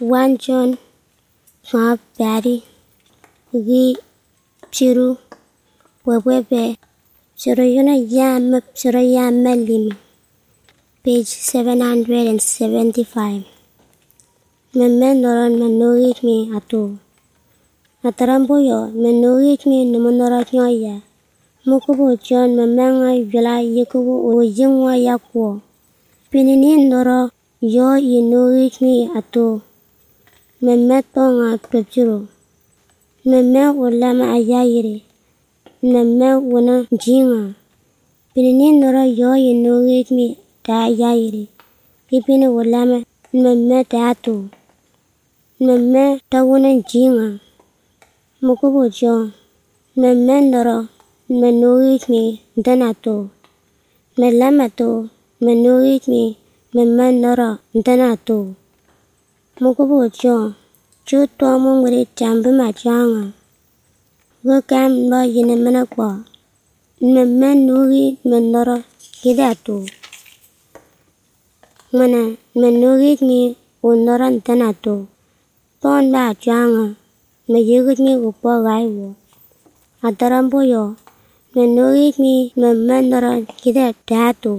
1 John ma bari gi piru webwebe piro yama lim page 775 meme noron menugit mi atu ataramboyo menugit mi numonorat nyoya mukubo John memenga yula yikubu ujingwa yakwo pinini noro yo inugit mi atu meme tonga pepjuro meme ulama ayayiri meme wuna jinga pinini noro yo inugit mi da ayayiri ipini ulama meme datu meme tawuna jinga mukubo John meme noro menugit mi danato melamato menugit mi meme noro danato mukubo John chuto mungri chambi machanga gukam no yine menakwa meme nugi menoro hidato mana menugit mi unoran danato ton ba changa me yugit mi upo gaiwo ataramboyo menugit mi meme noro hidato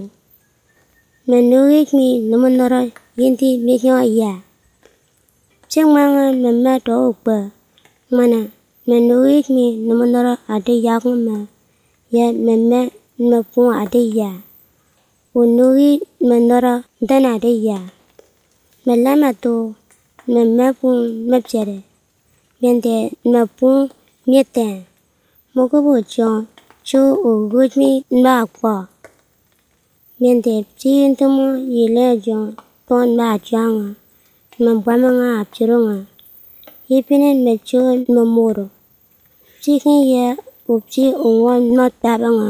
menugit mi numonoro yinti mikyo ya chingmanga meme to ukpa mana menugit mi numonoro ade yakuma ya meme mepu ade ya unugit menoro dana ade ya melamato meme pu mepjere mente mepu mieten mukubo John chu ugut mi nakwa mente pchintumo yile John ton ba changa membamanga apchirunga ipinen mechon memoro chikin ye upchi ungon not babanga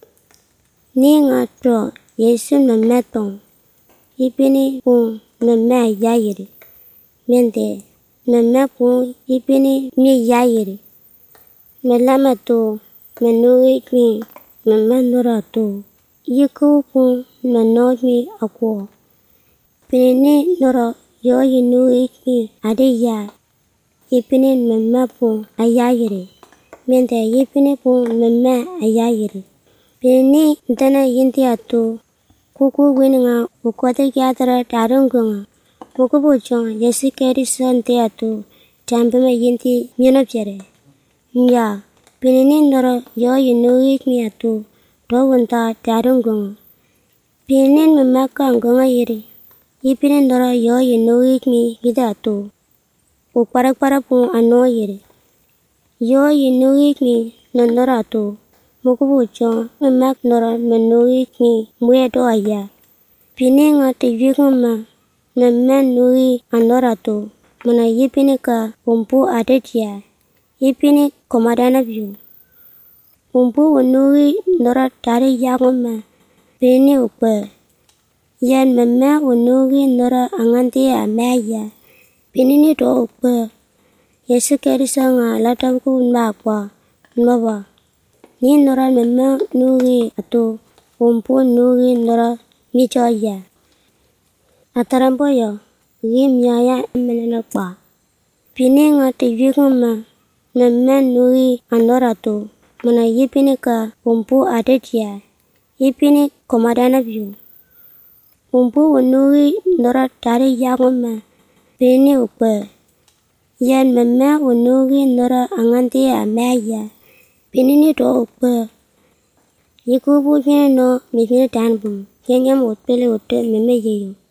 ninga to yesun memetong ipini pu meme yayiri mente meme pu ipini mi yayiri melamato menugit mi meme norato yiku pu menot mi akwo pinini noro yo inugit mi adeya ipini meme pu ayayiri mente ipini pu meme ayayiri pinini dana yinti atu kuku wininga ukote kyatara darungunga mukubo John yesikeri sonte atu tambime yinti minopjere nya pinini noro yo inugit mi atu dowunta darungunga pinini meme kangunga yiri ipini noro yo inugit mi hidatu ukparak pu ano yiri yo inugit mi nonoratu mukubo John meme noro menugit mi mwedo aya pininga tiyukuma meme nugi anoratu mana yipini ka umpu adetia ipini komadana view umpu unugi noro tari yakuma pini ukpe yan meme unugi noro anganti amaya pinini do ukpe yesu kerisa nga latabku mbakwa nmaba ni noro meme nugi atu umpu nugi noro michoya ataramboyo gimyaya menena kwa pininga tiyukuma meme nugi anoratu mana yipini ka umpu adetia ipini komadana view umpu unugi noro tari yakuma pini ukpe yan meme unugi noro anganti amaya pinini do ukpe yikubu pini no mipini tanbum kenyam utpele utte meme yeyo